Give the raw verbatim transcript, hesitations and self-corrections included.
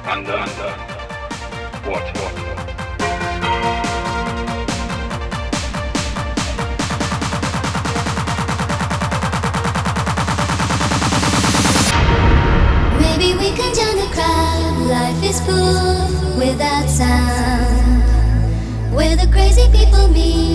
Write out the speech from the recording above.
Under, under, water, water. Maybe we can join the crowd. Life is full without sound. Where the crazy people meet.